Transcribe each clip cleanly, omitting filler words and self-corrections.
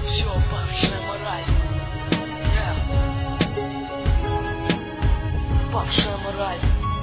все павшая мораль. Павшая мораль.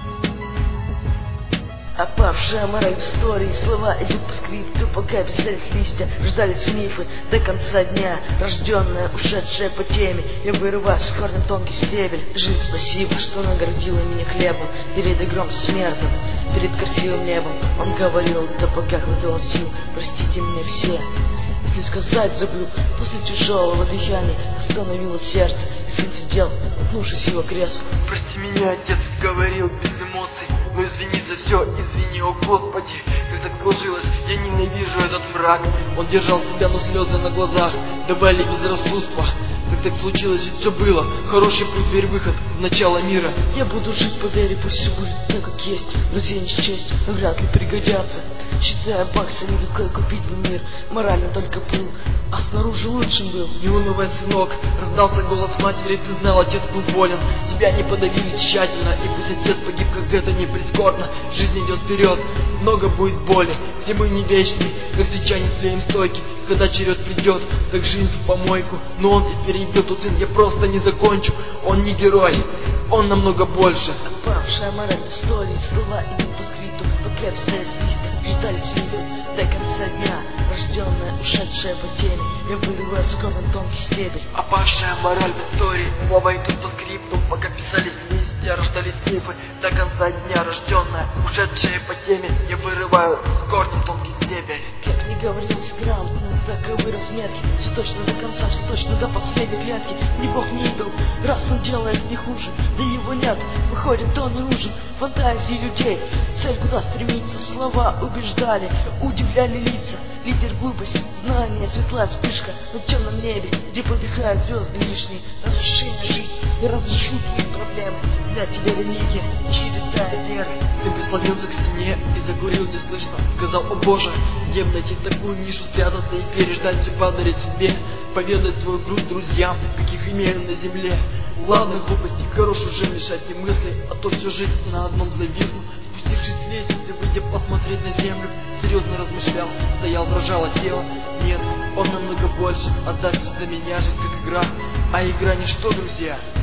Опавшая мораль в истории, слова идут по скрипту, пока писались листья, ждались мифы до конца дня. Рожденная, ушедшая по теме, я вырываю с корнем тонкий стебель. Жизнь, спасибо, что наградила меня хлебом перед игром смертным, перед красивым небом. Он говорил, да пока хватило сил, простите меня все. Если сказать забыл, после тяжелого дыхания остановилось сердце, и сын сидел, уткнувшись в его кресло. Прости меня, отец говорил без эмоций, но извини за все, извини, о Господи, как так сложилось, я ненавижу этот мрак. Он держал себя, но слезы на глазах давали безрассудство. Как так случилось, ведь все было, хороший путь, дверь, выход в начало мира. Я буду жить по вере, пусть все будет так, как есть. Друзья не счесть, но вряд ли пригодятся. Считая баксами, какой купить бы мир. Морально только плыл, а снаружи лучшим был. Не унывай, сынок, раздался голос матери, ты знал, отец был болен. Тебя не подавили тщательно, и пусть отец погиб, как это не прискорбно. Жизнь идет вперед, много будет боли. Все мы не вечны, как свеча не тлеем стойки. Когда черед придет, так жизнь в помойку. Но он и перейдет, тут сын, я просто не закончу. Он не герой, он намного больше. Опавшая мораль в истории, слова идут по скрипту, пока писались листья, ждались мифы до конца дня. Рожденная, ушедшая по теме, я вырываю с корнем тонкий стебель. Опавшая мораль в истории, слова идут по скрипту, пока писались листья, рождались мифы до конца дня. Рожденная, ушедшая по теме, я вырываю с корнем тонкий стебель. Как не говорилось грамотно, таковы разметки. Все точно до конца, все точно до последней клетки. Ни бог, ни идол, раз он делает не хуже, да его нет, выходит, он не нужен. Фантазии людей, цель куда стремиться, слова убеждали, удивляли лица. Лидер глупости, знания, светлая вспышка на темном небе, где подыхают звезды лишние. Разрешение жить и разрешу твои проблемы. Для тебя религия, чистая вера. Сын прислонился к стене и закурил неслышно. Сказал: о Боже, где бы найти такую нишу, спрятаться и переждать судьба дарит судьбе. Поведать свою грудь друзьям, каких имею на земле. Ладно, глупости, хорош уже мешать мне мысли, а то всю жизнь на одном зависну. Спустившись с лестницы, выйдя посмотреть на землю, серьезно размышлял, стоял, дрожало тело. Нет, он намного больше, отдаст за меня жизнь как игра, а игра ничто, друзья.